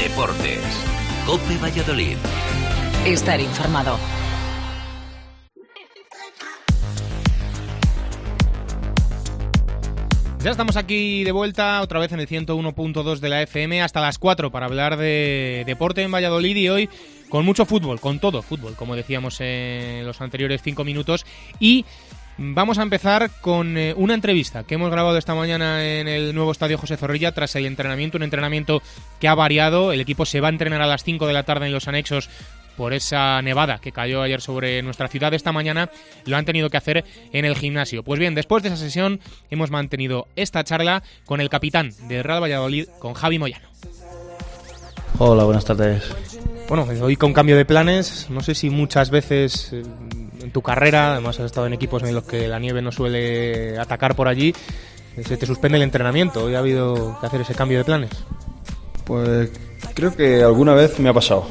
Deportes. COPE Valladolid. Estar informado. Ya estamos aquí de vuelta, otra vez en el 101.2 de la FM, hasta las 4 para hablar de deporte en Valladolid, y hoy con mucho fútbol, con todo fútbol, como decíamos en los anteriores 5 minutos. Y vamos a empezar con una entrevista que hemos grabado esta mañana en el nuevo estadio José Zorrilla tras el entrenamiento, un entrenamiento que ha variado. El equipo se va a entrenar a las 5 de la tarde en los anexos por esa nevada que cayó ayer sobre nuestra ciudad. Esta mañana lo han tenido que hacer en el gimnasio. Pues bien, después de esa sesión hemos mantenido esta charla con el capitán de Real Valladolid, con Javi Moyano. Hola, buenas tardes. Bueno, hoy con cambio de planes, no sé si muchas veces en tu carrera, además has estado en equipos en los que la nieve no suele atacar por allí, se te suspende el entrenamiento. Hoy ha habido que hacer ese cambio de planes. Pues creo que alguna vez me ha pasado.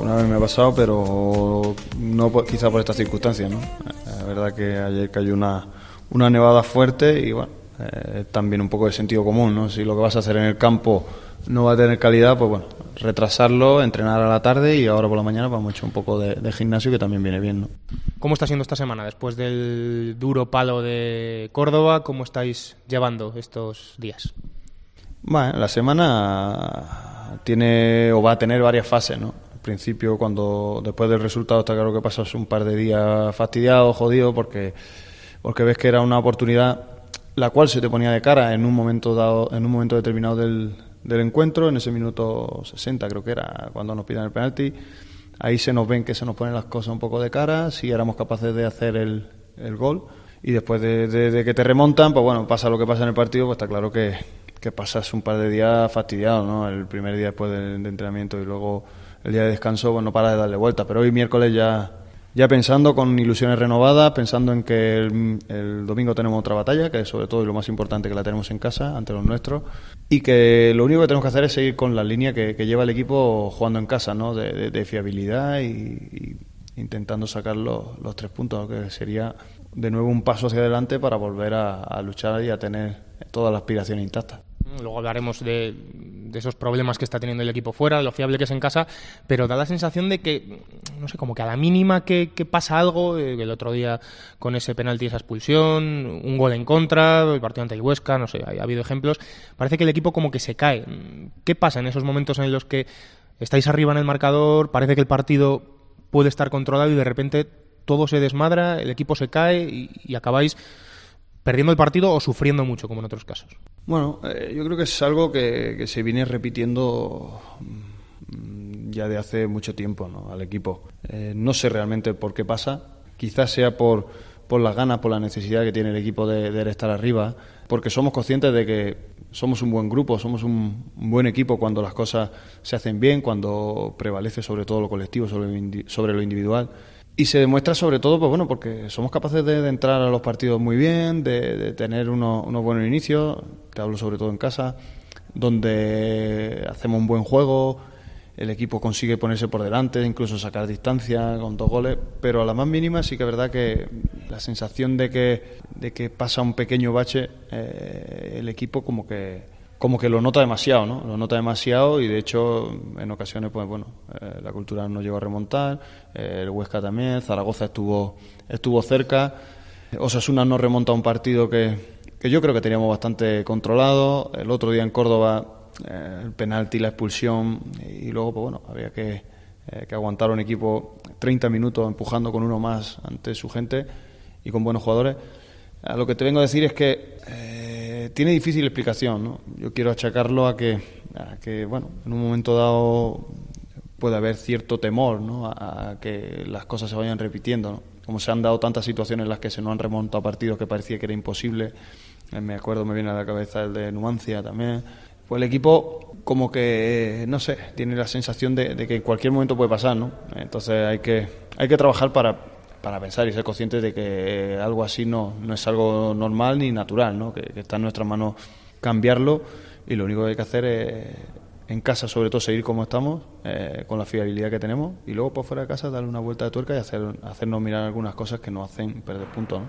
Pero no quizá por estas circunstancias, ¿no? La verdad que ayer cayó una nevada fuerte y bueno, también un poco de sentido común, ¿no? Si lo que vas a hacer en el campo no va a tener calidad, pues bueno, retrasarlo, entrenar a la tarde y ahora por la mañana vamos a echar un poco de gimnasio, que también viene bien, ¿no? ¿Cómo está siendo esta semana? Después del duro palo de Córdoba, ¿cómo estáis llevando estos días? Bueno, la semana tiene o va a tener varias fases, ¿no? Al principio, cuando después del resultado está claro que pasas un par de días fastidiado, jodido, porque ves que era una oportunidad la cual se te ponía de cara en un momento dado, en un momento determinado del encuentro, en ese minuto 60 creo que era cuando nos piden el penalti. Ahí se nos ven que se nos ponen las cosas un poco de cara, si éramos capaces de hacer el gol, y después de que te remontan, pues bueno, pasa lo que pasa en el partido, pues está claro que pasas un par de días fastidiado, ¿no? El primer día después de entrenamiento y luego el día de descanso, pues no paras de darle vuelta. Pero hoy miércoles ya pensando con ilusiones renovadas, pensando en que el domingo tenemos otra batalla, que es sobre todo y lo más importante, que la tenemos en casa ante los nuestros, y que lo único que tenemos que hacer es seguir con la línea que lleva el equipo jugando en casa, ¿no? De fiabilidad y intentando sacar los 3 puntos, que sería de nuevo un paso hacia adelante para volver a luchar y a tener toda la aspiración intacta. Luego hablaremos de esos problemas que está teniendo el equipo fuera, de lo fiable que es en casa, pero da la sensación de que, no sé, como que a la mínima que pasa algo, el otro día con ese penalti, esa expulsión, un gol en contra, el partido ante el Huesca, no sé, ha habido ejemplos, parece que el equipo como que se cae. ¿Qué pasa en esos momentos en los que estáis arriba en el marcador, parece que el partido puede estar controlado y de repente todo se desmadra, el equipo se cae y acabáis perdiendo el partido o sufriendo mucho, como en otros casos? Bueno, yo creo que es algo que se viene repitiendo ya de hace mucho tiempo, ¿no? Al equipo. No sé realmente por qué pasa. Quizás sea por las ganas, por la necesidad que tiene el equipo de estar arriba, porque somos conscientes de que somos un buen grupo, somos un buen equipo cuando las cosas se hacen bien, cuando prevalece sobre todo lo colectivo, sobre lo individual. Y se demuestra sobre todo, pues bueno, porque somos capaces de entrar a los partidos muy bien, de tener unos buenos inicios, te hablo sobre todo en casa, donde hacemos un buen juego, el equipo consigue ponerse por delante, incluso sacar distancia con 2 goles, pero a la más mínima sí que es verdad que la sensación de que pasa un pequeño bache, el equipo como que lo nota demasiado, ¿no? Lo nota demasiado y de hecho en ocasiones, pues bueno, la Cultural no llegó a remontar, el Huesca también, Zaragoza estuvo cerca, Osasuna no remonta un partido que yo creo que teníamos bastante controlado, el otro día en Córdoba el penalti, la expulsión y luego, pues bueno, había que aguantar un equipo 30 minutos empujando con uno más ante su gente y con buenos jugadores. A lo que te vengo a decir es que tiene difícil explicación, ¿no? Yo quiero achacarlo a que bueno, en un momento dado puede haber cierto temor, ¿no? A que las cosas se vayan repitiendo, ¿no? Como se han dado tantas situaciones en las que se nos han remontado partidos que parecía que era imposible. Me acuerdo, me viene a la cabeza el de Numancia también. Pues el equipo como que, no sé, tiene la sensación de que en cualquier momento puede pasar, ¿no? Entonces hay que trabajar para pensar y ser conscientes de que algo así no es algo normal ni natural, ¿no? Que está en nuestras manos cambiarlo y lo único que hay que hacer es en casa sobre todo seguir como estamos, con la fiabilidad que tenemos y luego por fuera de casa darle una vuelta de tuerca y hacernos mirar algunas cosas que nos hacen perder puntos, ¿no?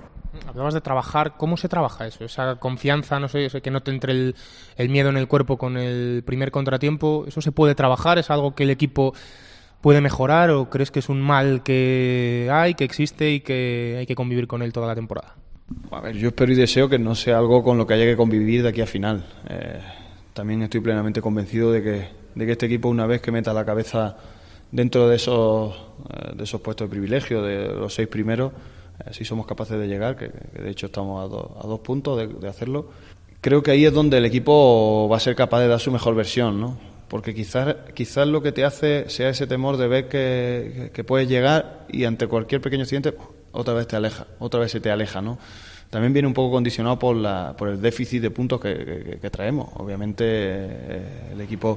hablabas de trabajar. ¿Cómo se trabaja eso? Esa confianza, no sé, que no te entre el miedo en el cuerpo con el primer contratiempo. ¿Eso se puede trabajar? ¿Es algo que el equipo puede mejorar o crees que es un mal que existe y que hay que convivir con él toda la temporada? A ver, yo espero y deseo que no sea algo con lo que haya que convivir de aquí a final. También estoy plenamente convencido de que este equipo, una vez que meta la cabeza dentro de esos puestos de privilegio, de los 6 primeros, si somos capaces de llegar, que de hecho estamos a 2 puntos de hacerlo, creo que ahí es donde el equipo va a ser capaz de dar su mejor versión, ¿no? Porque quizás lo que te hace sea ese temor de ver que puedes llegar y ante cualquier pequeño accidente otra vez se te aleja, ¿no? También viene un poco condicionado por el déficit de puntos que traemos. Obviamente el equipo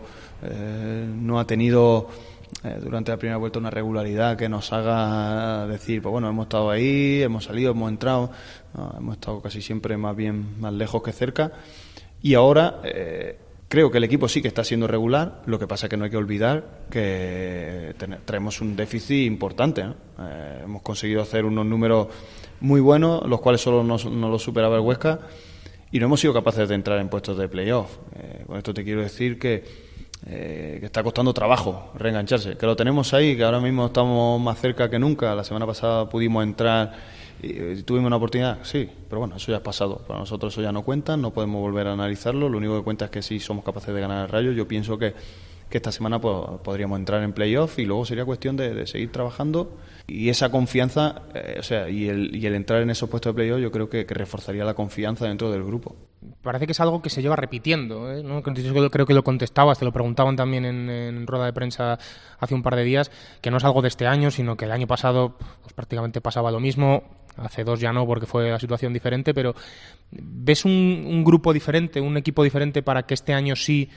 no ha tenido durante la primera vuelta una regularidad que nos haga decir, pues bueno, hemos estado ahí, hemos salido, hemos entrado, no, hemos estado casi siempre más lejos que cerca, y ahora creo que el equipo sí que está siendo regular. Lo que pasa es que no hay que olvidar que traemos un déficit importante, ¿no? Hemos conseguido hacer unos números muy buenos, los cuales solo no los superaba el Huesca, y no hemos sido capaces de entrar en puestos de playoff. Con esto te quiero decir que está costando trabajo reengancharse, que lo tenemos ahí, que ahora mismo estamos más cerca que nunca. La semana pasada pudimos entrar y tuvimos una oportunidad, sí, pero bueno, eso ya es pasado. Para nosotros eso ya no cuenta, no podemos volver a analizarlo. Lo único que cuenta es que si somos capaces de ganar el Rayo, yo pienso que esta semana podríamos entrar en playoff, y luego sería cuestión de seguir trabajando, y esa confianza, y el entrar en esos puestos de playoff, yo creo que reforzaría la confianza dentro del grupo. Parece que es algo que se lleva repitiendo, ¿no? Creo que lo contestabas, te lo preguntaban también en rueda de prensa hace un par de días, que no es algo de este año, sino que el año pasado pues prácticamente pasaba lo mismo. Hace 2 ya no, porque fue la situación diferente, pero ¿ves un grupo diferente, un equipo diferente para que este año sí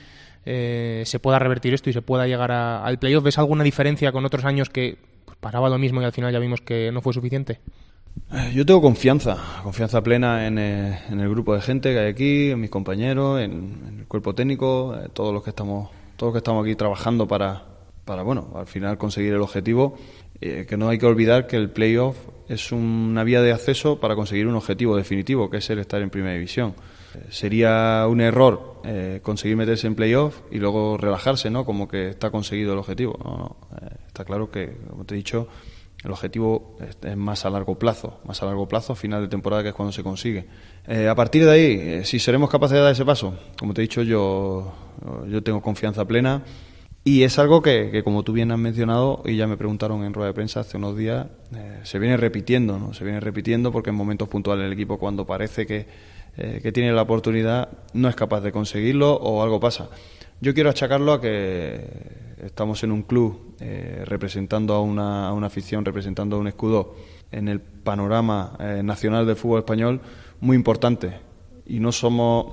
se pueda revertir esto y se pueda llegar al playoff? ¿Ves alguna diferencia con otros años que pues, pasaba lo mismo y al final ya vimos que no fue suficiente? Yo tengo confianza plena en el grupo de gente que hay aquí, en mis compañeros, en el cuerpo técnico, todos los que estamos aquí trabajando para bueno, al final conseguir el objetivo. Que no hay que olvidar que el playoff es una vía de acceso para conseguir un objetivo definitivo, que es el estar en primera división. Sería un error conseguir meterse en playoff y luego relajarse, ¿no? Como que está conseguido el objetivo. No. Está claro que, como te he dicho, el objetivo es más a largo plazo, a final de temporada, que es cuando se consigue. A partir de ahí, si seremos capaces de dar ese paso, como te he dicho, yo tengo confianza plena. Y es algo que, como tú bien has mencionado, y ya me preguntaron en rueda de prensa hace unos días, se viene repitiendo, ¿no? Se viene repitiendo porque en momentos puntuales el equipo, cuando parece que tiene la oportunidad, no es capaz de conseguirlo o algo pasa. Yo quiero achacarlo a que estamos en un club representando a una afición, representando a un escudo en el panorama nacional del fútbol español muy importante. Y no somos...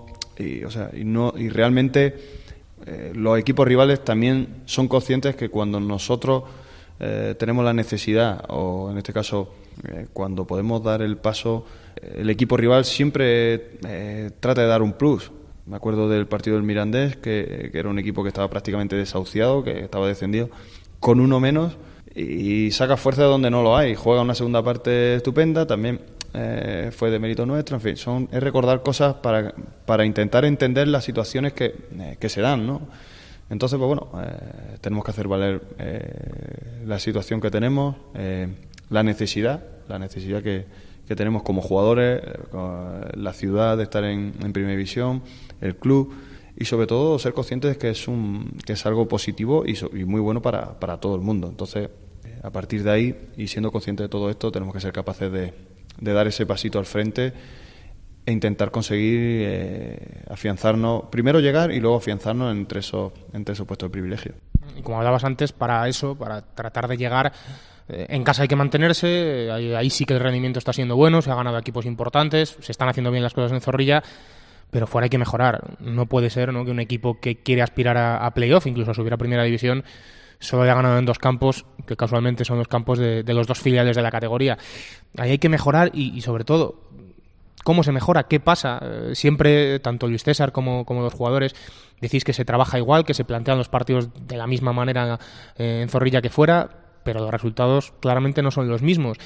Y realmente... los equipos rivales también son conscientes que cuando nosotros tenemos la necesidad, o en este caso cuando podemos dar el paso, el equipo rival siempre trata de dar un plus. Me acuerdo del partido del Mirandés, que era un equipo que estaba prácticamente desahuciado, que estaba descendido, con uno menos, y saca fuerza de donde no lo hay. Juega una segunda parte estupenda, también fue de mérito nuestro. En fin, es recordar cosas para intentar entender las situaciones que se dan, ¿no? Entonces, pues bueno, tenemos que hacer valer la situación que tenemos, la necesidad que tenemos como jugadores, la ciudad de estar en primera división, el club, y sobre todo ser conscientes de que es algo positivo y muy bueno para todo el mundo. Entonces, a partir de ahí, y siendo conscientes de todo esto, tenemos que ser capaces de dar ese pasito al frente e intentar conseguir afianzarnos, primero llegar y luego afianzarnos entre esos puestos de privilegio. Y como hablabas antes, para tratar de llegar, en casa hay que mantenerse. Ahí sí que el rendimiento está siendo bueno, se ha ganado equipos importantes, se están haciendo bien las cosas en Zorrilla, pero fuera hay que mejorar. No puede ser, ¿no?, que un equipo que quiere aspirar a playoff, incluso a subir a primera división, solo haya ganado en 2 campos, que casualmente son los campos de los 2 filiales de la categoría. Ahí hay que mejorar y sobre todo, ¿cómo se mejora? ¿Qué pasa? Siempre, tanto Luis César como los jugadores, decís que se trabaja igual, que se plantean los partidos de la misma manera en Zorrilla que fuera, pero los resultados claramente no son los mismos.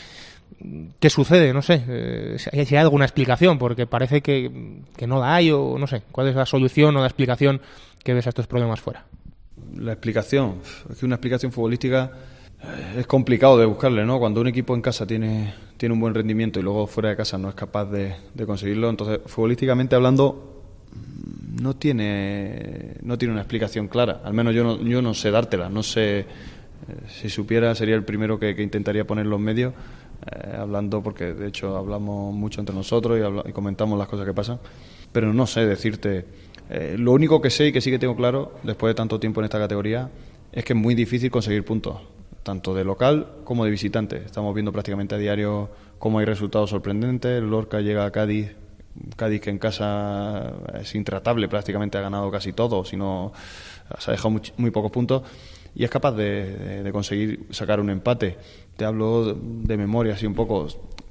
¿Qué sucede? No sé, si hay alguna explicación, porque parece que no la hay, o no sé. ¿Cuál es la solución o la explicación que ves a estos problemas fuera? La explicación, es que una explicación futbolística es complicado de buscarle, ¿no? Cuando un equipo en casa tiene un buen rendimiento y luego fuera de casa no es capaz de conseguirlo, entonces futbolísticamente hablando no tiene una explicación clara. Al menos yo no sé dártela, no sé. Si supiera sería el primero que intentaría poner los medios, hablando, porque de hecho hablamos mucho entre nosotros y comentamos las cosas que pasan, pero no sé decirte. Lo único que sé y que sí que tengo claro después de tanto tiempo en esta categoría es que es muy difícil conseguir puntos, tanto de local como de visitante. Estamos viendo prácticamente a diario cómo hay resultados sorprendentes. El Lorca llega a Cádiz que en casa es intratable, prácticamente ha ganado casi todo, si no se ha dejado muy pocos puntos, y es capaz de conseguir sacar un empate. Te hablo de memoria así un poco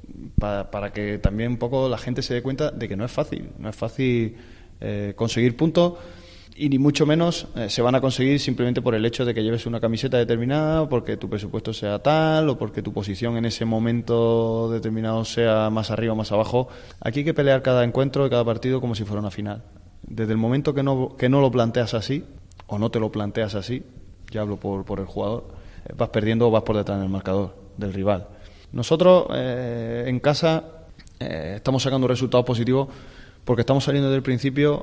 para que también un poco la gente se dé cuenta de que no es fácil conseguir puntos, y ni mucho menos se van a conseguir simplemente por el hecho de que lleves una camiseta determinada, o porque tu presupuesto sea tal, o porque tu posición en ese momento determinado sea más arriba o más abajo. Aquí hay que pelear cada encuentro y cada partido como si fuera una final. Desde el momento que no lo planteas así, o no te lo planteas así, ya hablo por el jugador, vas perdiendo o vas por detrás en el marcador del rival. Nosotros en casa estamos sacando resultados positivos porque estamos saliendo del principio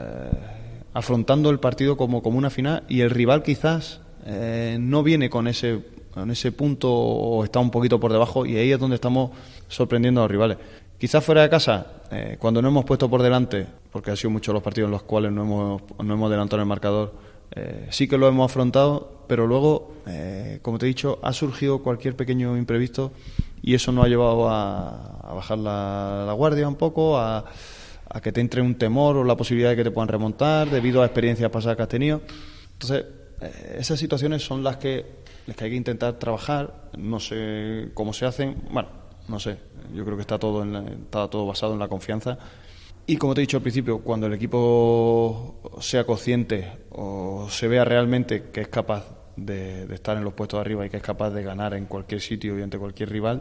afrontando el partido como una final, y el rival quizás no viene con ese punto o está un poquito por debajo, y ahí es donde estamos sorprendiendo a los rivales. Quizás fuera de casa, cuando no hemos puesto por delante, porque han sido muchos los partidos en los cuales no hemos adelantado en el marcador, sí que lo hemos afrontado, pero luego, como te he dicho, ha surgido cualquier pequeño imprevisto y eso nos ha llevado a bajar la guardia un poco, a que te entre un temor o la posibilidad de que te puedan remontar debido a experiencias pasadas que has tenido. Entonces, esas situaciones son las que hay que intentar trabajar. No sé cómo se hacen, bueno, no sé, yo creo que está todo basado en la confianza. Y como te he dicho al principio, cuando el equipo sea consciente o se vea realmente que es capaz de estar en los puestos de arriba y que es capaz de ganar en cualquier sitio y ante cualquier rival,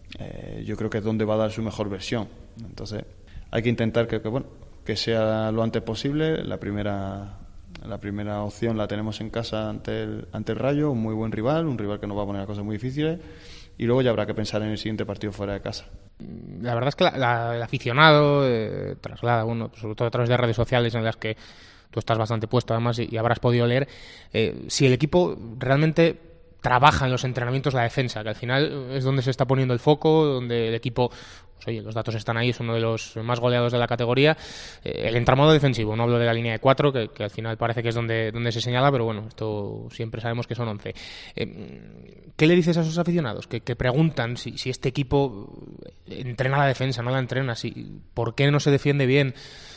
yo creo que es donde va a dar su mejor versión. Entonces hay que intentar que sea lo antes posible. La primera opción la tenemos en casa ante el Rayo, un muy buen rival, un rival que nos va a poner las cosas muy difíciles, y luego ya habrá que pensar en el siguiente partido fuera de casa. La verdad es que el aficionado traslada, sobre todo a través de redes sociales en las que tú estás bastante puesto además y habrás podido leer, si el equipo realmente trabaja en los entrenamientos la defensa, que al final es donde se está poniendo el foco, donde el equipo, pues oye, los datos están ahí, es uno de los más goleados de la categoría. El entramado defensivo, no hablo de la línea de 4, que al final parece que es donde se señala, pero bueno, esto siempre sabemos que son 11. ¿Qué le dices a esos aficionados que preguntan si este equipo entrena la defensa, no la entrena, por qué no se defiende bien?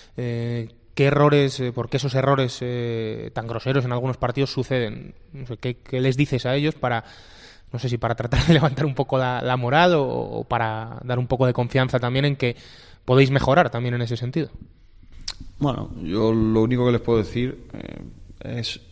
¿Qué errores, por qué esos errores tan groseros en algunos partidos suceden? No sé, ¿qué les dices a ellos para tratar de levantar un poco la moral o para dar un poco de confianza también en que podéis mejorar también en ese sentido? Bueno, yo lo único que les puedo decir es,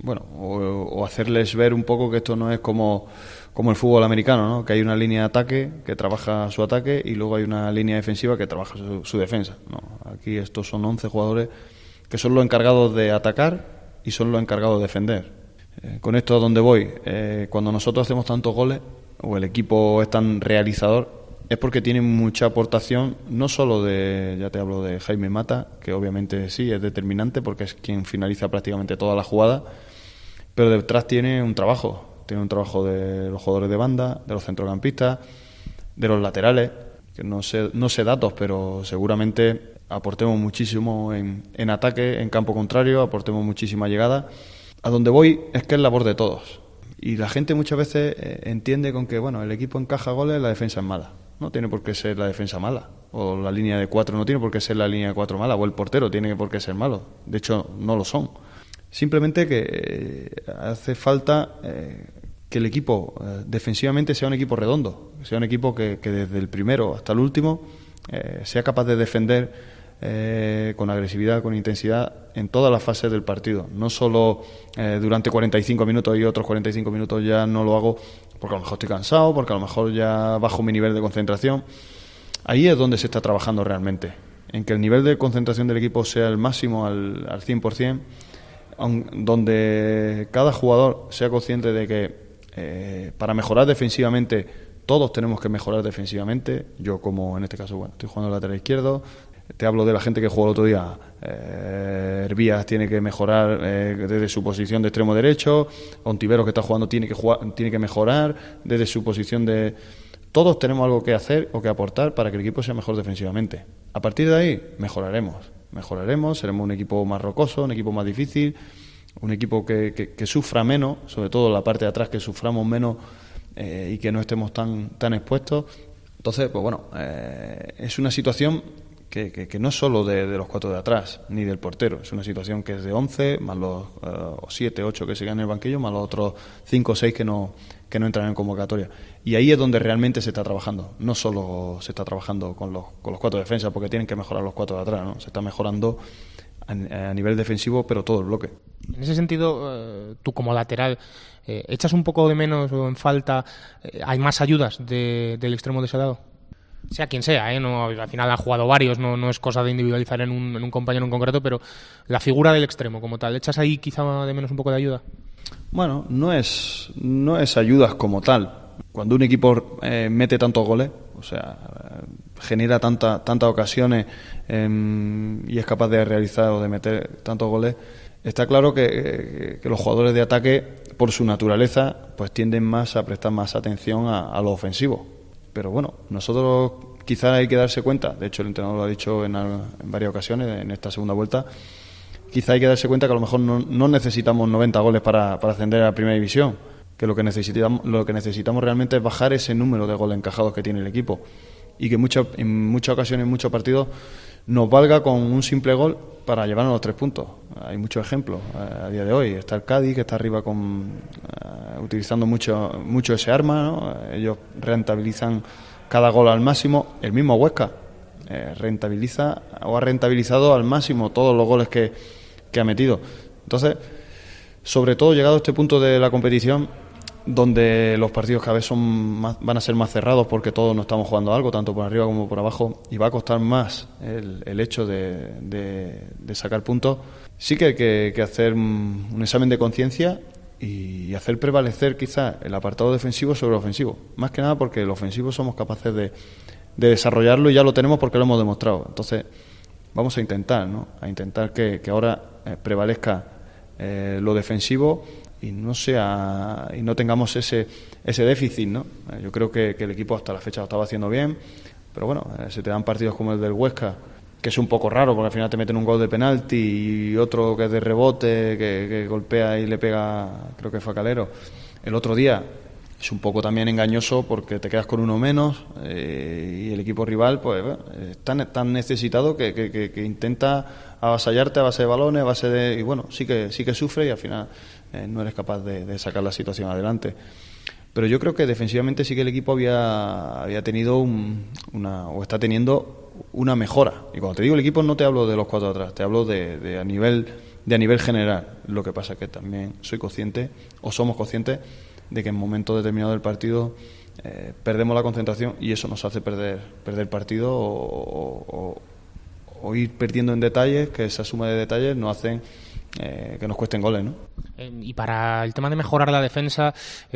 o hacerles ver un poco que esto no es como el fútbol americano, ¿no? Que hay una línea de ataque que trabaja su ataque y luego hay una línea defensiva que trabaja su defensa, ¿no? Aquí estos son 11 jugadores que son los encargados de atacar y son los encargados de defender. Con esto a donde voy, cuando nosotros hacemos tantos goles o el equipo es tan realizador, es porque tiene mucha aportación, no solo ya te hablo de Jaime Mata, que obviamente sí es determinante porque es quien finaliza prácticamente toda la jugada, pero detrás tiene un trabajo de los jugadores de banda, de los centrocampistas, de los laterales, que no sé datos, pero seguramente aportemos muchísimo en ataque, en campo contrario, aportemos muchísima llegada. A donde voy es que es labor de todos. Y la gente muchas veces entiende con que el equipo encaja goles, la defensa es mala. No tiene por qué ser la defensa mala. O la línea de 4 no tiene por qué ser la línea de 4 mala. O el portero tiene por qué ser malo. De hecho, no lo son. Simplemente que hace falta que el equipo defensivamente sea un equipo redondo. Sea un equipo que desde el primero hasta el último sea capaz de defender con agresividad, con intensidad en todas las fases del partido. No solo durante 45 minutos y otros 45 minutos ya no lo hago porque a lo mejor estoy cansado, porque a lo mejor ya bajo mi nivel de concentración. Ahí es donde se está trabajando realmente, en que el nivel de concentración del equipo sea el máximo al 100%, donde cada jugador sea consciente de que para mejorar defensivamente todos tenemos que mejorar defensivamente. Yo, como en este caso, bueno, estoy jugando lateral izquierdo. Te hablo de la gente que jugó el otro día. Hervías tiene que mejorar desde su posición de extremo derecho. Ontiveros, que está jugando, tiene que mejorar desde su posición de... Todos tenemos algo que hacer o que aportar para que el equipo sea mejor defensivamente. A partir de ahí mejoraremos, seremos un equipo más rocoso, un equipo más difícil, un equipo que sufra menos, sobre todo la parte de atrás, que suframos menos y que no estemos tan expuestos. Entonces, pues bueno, es una situación que no es solo de los 4 de atrás, ni del portero. Es una situación que es de 11, más los 7, 8 que se quedan en el banquillo, más los otros 5 o 6 que no entran en convocatoria. Y ahí es donde realmente se está trabajando. No solo se está trabajando con los 4 defensas, porque tienen que mejorar los 4 de atrás, ¿no? Se está mejorando a nivel defensivo, pero todo el bloque. En ese sentido, tú como lateral, ¿echas un poco de menos o en falta? ¿Hay más ayudas del extremo de ese lado? Sea quien sea, no, al final ha jugado varios, no es cosa de individualizar en un compañero en concreto, pero la figura del extremo como tal, ¿echas ahí quizá de menos un poco de ayuda? Bueno, no es ayudas como tal. Cuando un equipo mete tantos goles, o sea, genera tantas ocasiones y es capaz de realizar o de meter tantos goles, está claro que los jugadores de ataque, por su naturaleza, pues tienden más a prestar más atención a lo ofensivo. Pero bueno, nosotros quizás hay que darse cuenta, de hecho el entrenador lo ha dicho en varias ocasiones en esta segunda vuelta, quizá hay que darse cuenta que a lo mejor no necesitamos 90 goles para ascender a la primera división, que lo que necesitamos realmente es bajar ese número de goles encajados que tiene el equipo y que en muchas ocasiones, en muchos partidos, nos valga con un simple gol para llevarnos los 3 puntos. Hay muchos ejemplos a día de hoy. Está el Cádiz, que está arriba utilizando mucho ese arma, ¿no? Ellos rentabilizan cada gol al máximo. El mismo Huesca ha rentabilizado al máximo todos los goles que ha metido. Entonces, sobre todo llegado a este punto de la competición, donde los partidos cada vez van a ser más cerrados porque todos no estamos jugando algo, tanto por arriba como por abajo, y va a costar más el hecho de sacar puntos. Sí que hay que hacer un examen de conciencia y hacer prevalecer quizás el apartado defensivo sobre el ofensivo, más que nada porque el ofensivo somos capaces de desarrollarlo y ya lo tenemos porque lo hemos demostrado. Entonces vamos a intentar, ¿no? Que ahora prevalezca lo defensivo y no tengamos ese déficit, ¿no? Yo creo que el equipo hasta la fecha lo estaba haciendo bien, pero bueno, se te dan partidos como el del Huesca, que es un poco raro porque al final te meten un gol de penalti y otro que es de rebote, que golpea y le pega, creo que fue a Calero. El otro día es un poco también engañoso porque te quedas con uno menos y el equipo rival pues es tan necesitado que intenta avasallarte a base de balones, y bueno, sí que sufre y al final no eres capaz de sacar la situación adelante. Pero yo creo que defensivamente sí que el equipo había tenido o está teniendo una mejora. Y cuando te digo el equipo no te hablo de los 4 de atrás, te hablo de a nivel general. Lo que pasa es que también somos conscientes de que en momentos determinados del partido perdemos la concentración y eso nos hace perder partido o ir perdiendo en detalles, que esa suma de detalles nos hacen que nos cuesten goles, ¿no? Y para el tema de mejorar la defensa,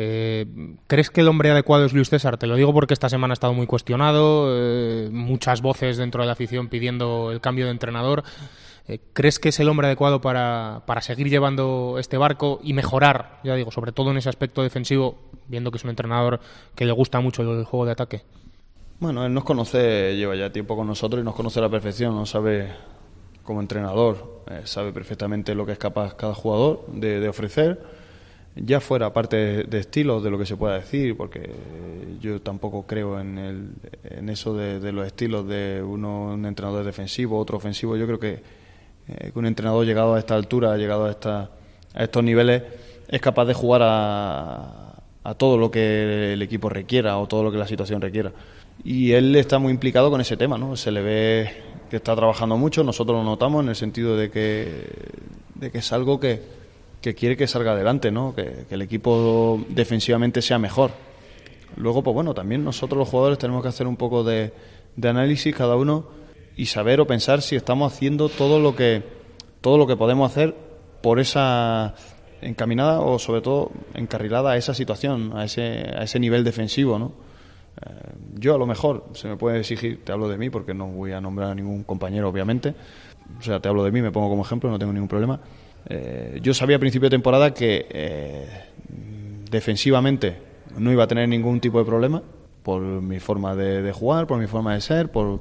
¿crees que el hombre adecuado es Luis César? Te lo digo porque esta semana ha estado muy cuestionado, muchas voces dentro de la afición pidiendo el cambio de entrenador. ¿Crees que es el hombre adecuado para seguir llevando este barco y mejorar, ya digo, sobre todo en ese aspecto defensivo, viendo que es un entrenador que le gusta mucho el juego de ataque? Bueno, él nos conoce, lleva ya tiempo con nosotros y nos conoce a la perfección, nos sabe como entrenador, sabe perfectamente lo que es capaz cada jugador de ofrecer, ya fuera parte de estilos, de lo que se pueda decir, porque yo tampoco creo en eso de los estilos de un entrenador defensivo, otro ofensivo. Yo creo que un entrenador llegado a esta altura, llegado a estos niveles, es capaz de jugar a todo lo que el equipo requiera o todo lo que la situación requiera. Y él está muy implicado con ese tema, ¿no? Se le ve está trabajando mucho, nosotros lo notamos en el sentido de que es algo que quiere que salga adelante, ¿no? Que el equipo defensivamente sea mejor. Luego, pues bueno, también nosotros los jugadores tenemos que hacer un poco de análisis cada uno y saber o pensar si estamos haciendo todo lo que podemos hacer por esa encaminada o sobre todo encarrilada a esa situación, a ese nivel defensivo, ¿no? Yo a lo mejor se me puede exigir, te hablo de mí porque no voy a nombrar a ningún compañero obviamente, o sea, te hablo de mí, me pongo como ejemplo, no tengo ningún problema. Yo sabía a principio de temporada que defensivamente no iba a tener ningún tipo de problema por mi forma de jugar, por mi forma de ser, por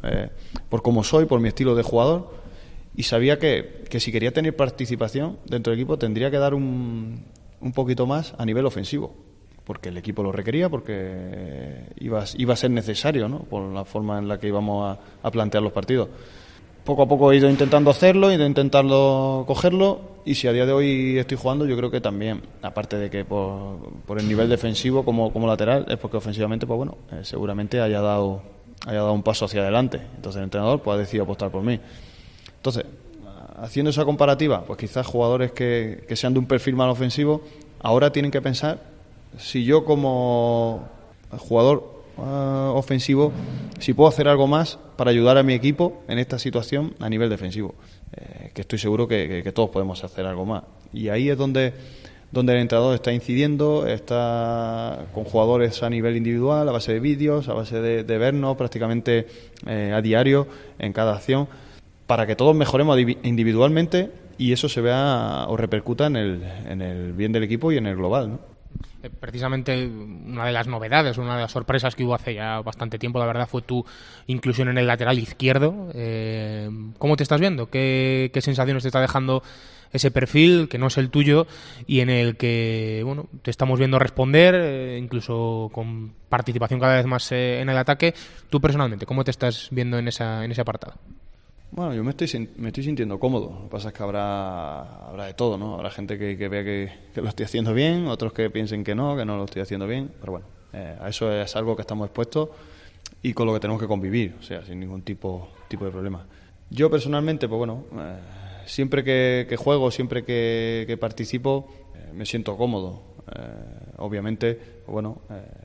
cómo soy, por mi estilo de jugador, y sabía que si quería tener participación dentro del equipo tendría que dar un poquito más a nivel ofensivo, porque el equipo lo requería, porque iba a ser necesario, ¿no? Por la forma en la que íbamos a plantear los partidos. Poco a poco he ido intentando hacerlo, intentando cogerlo, y si a día de hoy estoy jugando, yo creo que también, aparte de que por el nivel defensivo como lateral, es porque ofensivamente, pues bueno, seguramente haya dado un paso hacia adelante. Entonces el entrenador pues ha decidido apostar por mí. Entonces, haciendo esa comparativa, pues quizás jugadores que sean de un perfil más ofensivo, ahora tienen que pensar si yo como jugador ofensivo, si puedo hacer algo más para ayudar a mi equipo en esta situación a nivel defensivo, que estoy seguro que todos podemos hacer algo más, y ahí es donde el entrenador está incidiendo, está con jugadores a nivel individual, a base de vídeos, a base de vernos prácticamente a diario en cada acción, para que todos mejoremos individualmente y eso se vea o repercuta en el bien del equipo y en el global, ¿no? Precisamente una de las novedades, una de las sorpresas que hubo hace ya bastante tiempo, la verdad, fue tu inclusión en el lateral izquierdo. ¿Cómo te estás viendo? ¿Qué sensaciones te está dejando ese perfil, que no es el tuyo, y en el que bueno, te estamos viendo responder, incluso con participación cada vez más en el ataque? Tú personalmente, ¿cómo te estás viendo en ese apartado? Bueno, yo me estoy sintiendo cómodo. Lo que pasa es que habrá de todo, ¿no? Habrá gente que vea que lo estoy haciendo bien, otros que piensen que no lo estoy haciendo bien. Pero bueno, a eso es algo que estamos expuestos y con lo que tenemos que convivir, o sea, sin ningún tipo de problema. Yo personalmente, pues bueno, siempre que juego, siempre que participo, me siento cómodo. Obviamente, pues bueno,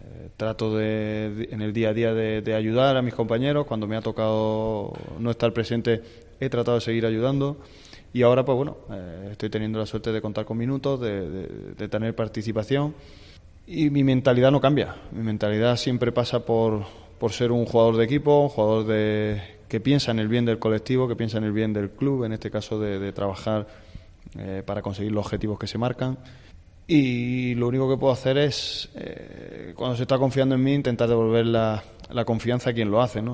trato en el día a día de ayudar a mis compañeros. Cuando me ha tocado no estar presente, he tratado de seguir ayudando, y ahora pues bueno, estoy teniendo la suerte de contar con minutos, de tener participación, y mi mentalidad no cambia. Mi mentalidad siempre pasa por ser un jugador de equipo, un jugador que piensa en el bien del colectivo, que piensa en el bien del club, en este caso de trabajar para conseguir los objetivos que se marcan. Y lo único que puedo hacer es, cuando se está confiando en mí, intentar devolver la confianza a quien lo hace, ¿no?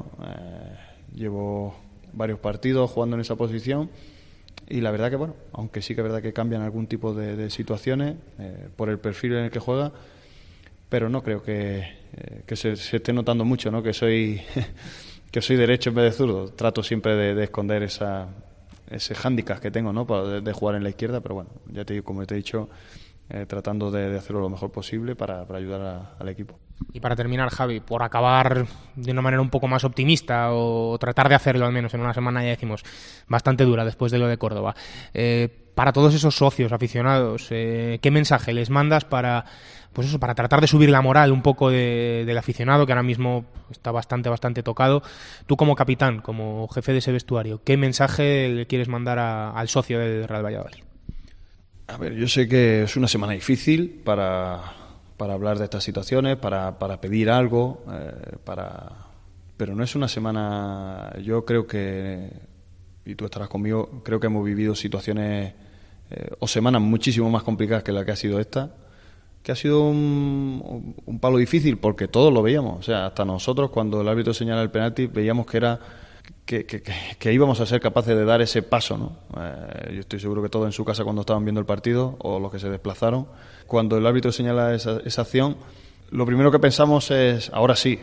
Llevo varios partidos jugando en esa posición, y la verdad que, bueno, aunque sí que es verdad que cambian algún tipo de situaciones por el perfil en el que juega, pero no creo que se esté notando mucho, ¿no? Que soy derecho en vez de zurdo. Trato siempre de esconder ese hándicap que tengo, ¿no? De jugar en la izquierda, pero bueno, ya te digo, como te he dicho, tratando de hacerlo lo mejor posible para ayudar al equipo. Y para terminar, Javi, por acabar de una manera un poco más optimista, o tratar de hacerlo al menos en una semana, ya decimos, bastante dura después de lo de Córdoba, para todos esos socios, aficionados, ¿qué mensaje les mandas para tratar de subir la moral un poco del aficionado, que ahora mismo está bastante tocado? Tú como capitán, como jefe de ese vestuario, ¿qué mensaje le quieres mandar al socio del Real Valladolid? A ver, yo sé que es una semana difícil para hablar de estas situaciones, para pedir algo, pero no es una semana. Yo creo que, y tú estarás conmigo, creo que hemos vivido situaciones o semanas muchísimo más complicadas que la que ha sido esta, que ha sido un palo difícil, porque todos lo veíamos. O sea, hasta nosotros, cuando el árbitro señala el penalti, veíamos que era que íbamos a ser capaces de dar ese paso, ¿no? Yo estoy seguro que todos en su casa, cuando estaban viendo el partido, o los que se desplazaron, cuando el árbitro señala esa acción, lo primero que pensamos es ahora sí,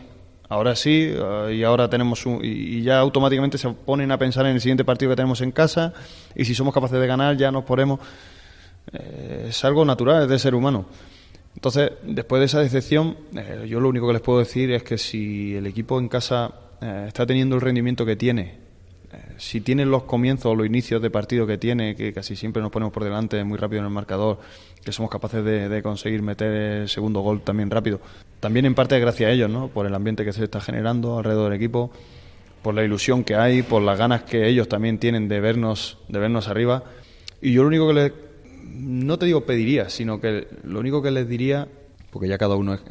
y ahora tenemos y ya automáticamente se ponen a pensar en el siguiente partido que tenemos en casa, y si somos capaces de ganar ya nos ponemos. Es algo natural, es del ser humano. Entonces, después de esa decepción, yo lo único que les puedo decir es que si el equipo en casa está teniendo el rendimiento que tiene si tiene los comienzos o los inicios de partido que tiene, que casi siempre nos ponemos por delante muy rápido en el marcador, que somos capaces de conseguir meter el segundo gol también rápido, también en parte gracias a ellos, ¿no? Por el ambiente que se está generando alrededor del equipo, por la ilusión que hay, por las ganas que ellos también tienen de vernos arriba. Y yo lo único que no te digo pediría, sino que lo único que les diría, porque ya cada uno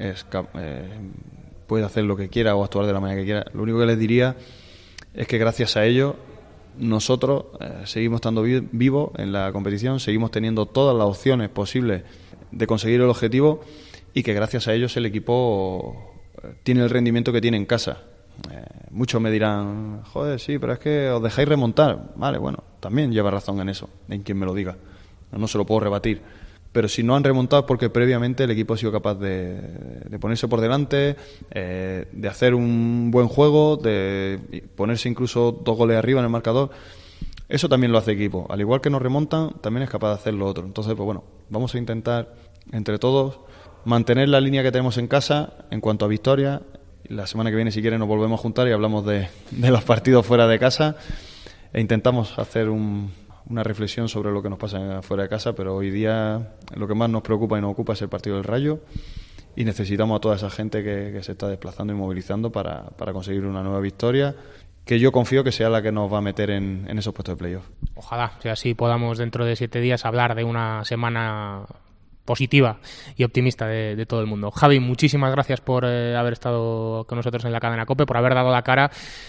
puede hacer lo que quiera o actuar de la manera que quiera, lo único que les diría es que gracias a ellos nosotros seguimos estando vivos en la competición, seguimos teniendo todas las opciones posibles de conseguir el objetivo, y que gracias a ellos el equipo tiene el rendimiento que tiene en casa. Muchos me dirán, joder, sí, pero es que os dejáis remontar. Vale, bueno, también lleva razón en eso, en quien me lo diga. No se lo puedo rebatir. Pero si no han remontado es porque previamente el equipo ha sido capaz de ponerse por delante, de hacer un buen juego, de ponerse incluso 2 goles arriba en el marcador. Eso también lo hace el equipo. Al igual que nos remontan, también es capaz de hacer lo otro. Entonces, pues bueno, vamos a intentar entre todos mantener la línea que tenemos en casa en cuanto a victoria. La semana que viene, si quieren, nos volvemos a juntar y hablamos de los partidos fuera de casa e intentamos hacer una reflexión sobre lo que nos pasa fuera de casa, pero hoy día lo que más nos preocupa y nos ocupa es el partido del Rayo, y necesitamos a toda esa gente que se está desplazando y movilizando para conseguir una nueva victoria, que yo confío que sea la que nos va a meter en esos puestos de playoff. Ojalá, si así podamos dentro de 7 días hablar de una semana positiva y optimista de todo el mundo. Javi, muchísimas gracias por haber estado con nosotros en la cadena COPE, por haber dado la cara,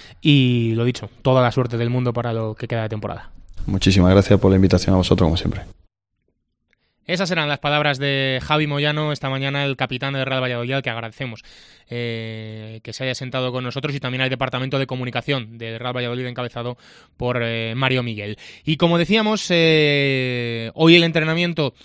y lo dicho, toda la suerte del mundo para lo que queda de temporada. Muchísimas gracias por la invitación a vosotros, como siempre. Esas eran las palabras de Javi Moyano esta mañana, el capitán del Real Valladolid, al que agradecemos que se haya sentado con nosotros, y también al departamento de comunicación del Real Valladolid encabezado por Mario Miguel. Y como decíamos, hoy el entrenamiento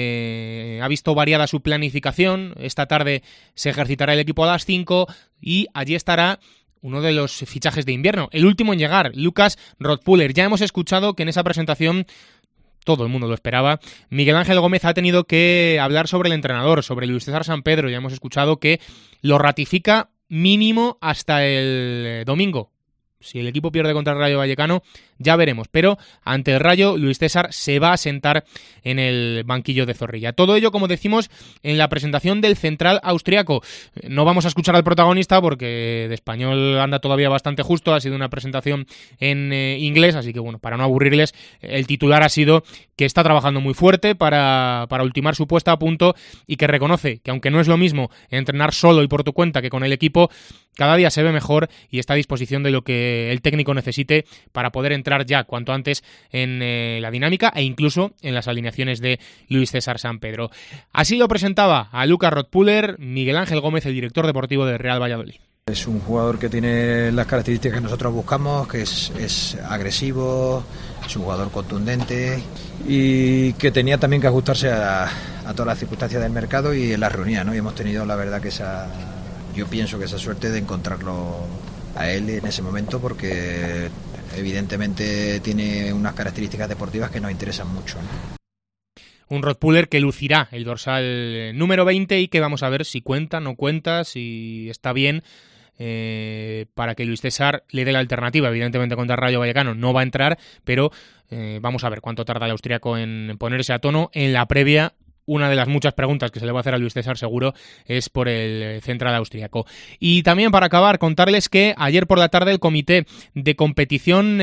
ha visto variada su planificación. Esta tarde se ejercitará el equipo a las 5 y allí estará uno de los fichajes de invierno, el último en llegar, Lucas Rothpuller. Ya hemos escuchado que en esa presentación, todo el mundo lo esperaba, Miguel Ángel Gómez ha tenido que hablar sobre el entrenador, sobre Luis César Sampedro. Ya hemos escuchado que lo ratifica mínimo hasta el domingo. Si el equipo pierde contra el Rayo Vallecano, ya veremos. Pero ante el Rayo, Luis César se va a sentar en el banquillo de Zorrilla. Todo ello, como decimos, en la presentación del central austriaco. No vamos a escuchar al protagonista porque de español anda todavía bastante justo. Ha sido una presentación en inglés, así que bueno, para no aburrirles, el titular ha sido que está trabajando muy fuerte para ultimar su puesta a punto, y que reconoce que aunque no es lo mismo entrenar solo y por tu cuenta que con el equipo, cada día se ve mejor y está a disposición de lo que el técnico necesite para poder entrar ya cuanto antes en la dinámica e incluso en las alineaciones de Luis César Sampedro. Así lo presentaba a Lucas Rothpuller Miguel Ángel Gómez, el director deportivo del Real Valladolid. Es un jugador que tiene las características que nosotros buscamos, que es agresivo, es un jugador contundente y que tenía también que ajustarse a todas las circunstancias del mercado y en la reunión, ¿no? Y hemos tenido, la verdad, que yo pienso que esa suerte de encontrarlo a él en ese momento, porque evidentemente tiene unas características deportivas que nos interesan mucho, ¿no? Un Rothpuller que lucirá el dorsal número 20 y que vamos a ver si cuenta, no cuenta, si está bien, para que Luis César le dé la alternativa. Evidentemente contra el Rayo Vallecano no va a entrar, pero vamos a ver cuánto tarda el austriaco en ponerse a tono. En la previa, una de las muchas preguntas que se le va a hacer a Luis César seguro es por el central austriaco. Y también, para acabar, contarles que ayer por la tarde el comité de competición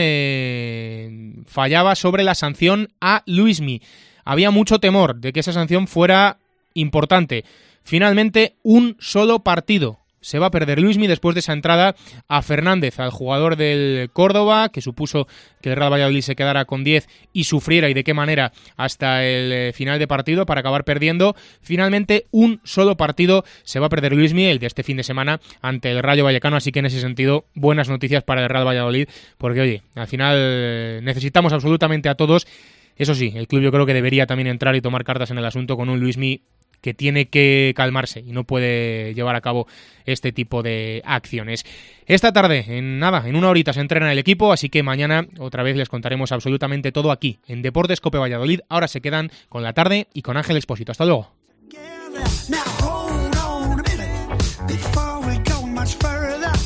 fallaba sobre la sanción a Luismi. Había mucho temor de que esa sanción fuera importante. Finalmente, un solo partido se va a perder Luismi después de esa entrada a Fernández, al jugador del Córdoba, que supuso que el Real Valladolid se quedara con 10 y sufriera, y de qué manera, hasta el final de partido para acabar perdiendo. Finalmente, un solo partido se va a perder Luismi, el de este fin de semana ante el Rayo Vallecano, así que en ese sentido, buenas noticias para el Real Valladolid, porque oye, al final necesitamos absolutamente a todos. Eso sí, el club yo creo que debería también entrar y tomar cartas en el asunto con un Luismi que tiene que calmarse y no puede llevar a cabo este tipo de acciones. Esta tarde, en una horita, se entrena el equipo, así que mañana otra vez les contaremos absolutamente todo aquí, en Deportes COPE Valladolid. Ahora se quedan con la tarde y con Ángel Expósito. Hasta luego. Now hold on a minute before we go much further.